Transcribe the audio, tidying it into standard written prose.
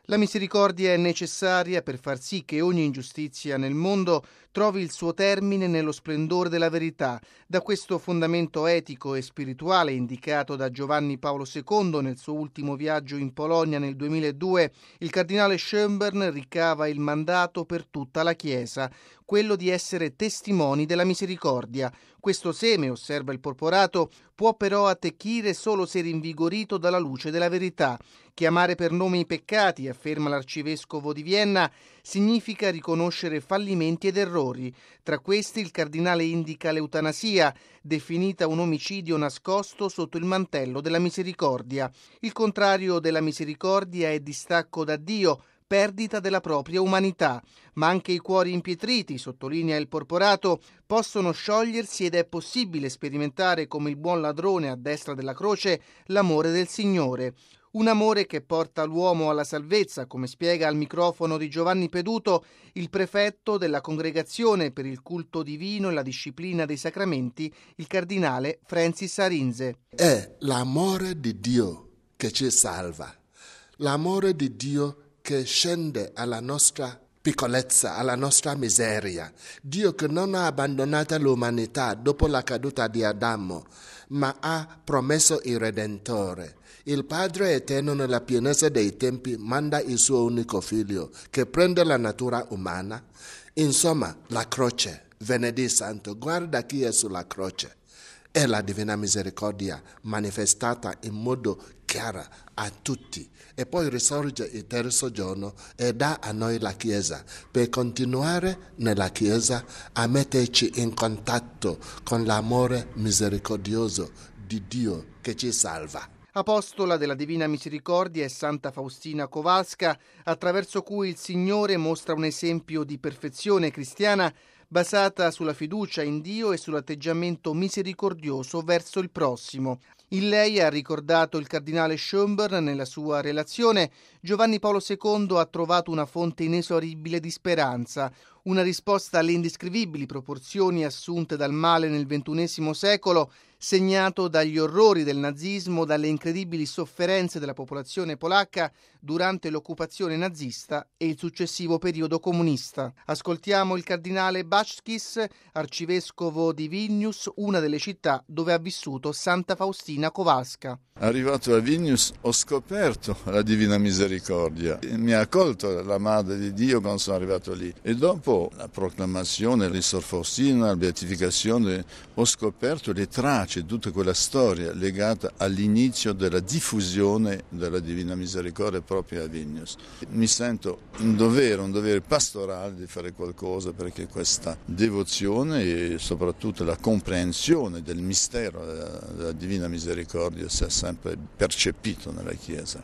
La misericordia è necessaria per far sì che ogni ingiustizia nel mondo trovi il suo termine nello splendore della verità. Da questo fondamento etico e spirituale indicato da Giovanni Paolo II nel suo ultimo viaggio in Polonia nel 2002, il cardinale Schönborn ricava il mandato per tutta la Chiesa, quello di essere testimoni della misericordia. Questo seme, osserva il porporato, può però attecchire solo se rinvigorito dalla luce della verità. Chiamare per nome i peccati, afferma l'arcivescovo di Vienna, significa riconoscere fallimenti ed errori. Tra questi il cardinale indica l'eutanasia, definita un omicidio nascosto sotto il mantello della misericordia. Il contrario della misericordia è distacco da Dio, perdita della propria umanità, ma anche i cuori impietriti, sottolinea il porporato, possono sciogliersi ed è possibile sperimentare come il buon ladrone a destra della croce l'amore del Signore. Un amore che porta l'uomo alla salvezza, come spiega al microfono di Giovanni Peduto il prefetto della Congregazione per il culto divino e la disciplina dei sacramenti, il cardinale Francis Arinze. È l'amore di Dio che ci salva, l'amore di Dio che scende alla nostra piccolezza, alla nostra miseria. Dio che non ha abbandonato l'umanità dopo la caduta di Adamo, ma ha promesso il Redentore. Il Padre Eterno nella pienezza dei tempi manda il suo unico figlio che prende la natura umana. Insomma, la croce, venerdì santo, guarda chi è sulla croce. È la Divina Misericordia manifestata in modo chiaro a tutti e poi risorge il terzo giorno e dà a noi la Chiesa per continuare nella Chiesa a metterci in contatto con l'amore misericordioso di Dio che ci salva. Apostola della Divina Misericordia è Santa Faustina Kowalska, attraverso cui il Signore mostra un esempio di perfezione cristiana basata sulla fiducia in Dio e sull'atteggiamento misericordioso verso il prossimo. In lei, ha ricordato il cardinale Schönborn nella sua relazione, Giovanni Paolo II ha trovato una fonte inesauribile di speranza, una risposta alle indescrivibili proporzioni assunte dal male nel XXI secolo, segnato dagli orrori del nazismo, dalle incredibili sofferenze della popolazione polacca durante l'occupazione nazista e il successivo periodo comunista. Ascoltiamo il cardinale Bačkis, arcivescovo di Vilnius, una delle città dove ha vissuto Santa Faustina Kowalska. Arrivato a Vilnius ho scoperto la Divina Misericordia, mi ha accolto la Madre di Dio quando sono arrivato lì e dopo la proclamazione di Sor Faustina, la beatificazione, ho scoperto le tracce, tutta quella storia legata all'inizio della diffusione della Divina Misericordia proprio a Vilnius. Mi sento un dovere pastorale di fare qualcosa perché questa devozione e soprattutto la comprensione del mistero della Divina Misericordia sia sempre percepito nella Chiesa.